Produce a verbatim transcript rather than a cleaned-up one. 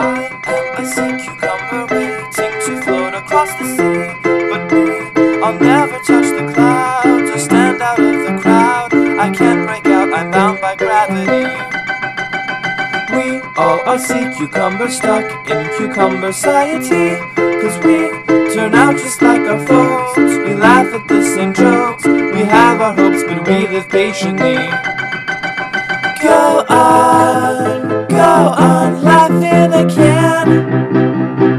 I am a sea cucumber waiting to float across the sea. But me, I'll never touch the clouds or stand out of the crowd. I can't break out, I'm bound by gravity. We all are sea cucumbers stuck in cucumber society. Cause we turn out just like our folks. We laugh at the same jokes. We have our hopes but we live patiently. Go on, go on, laughing again.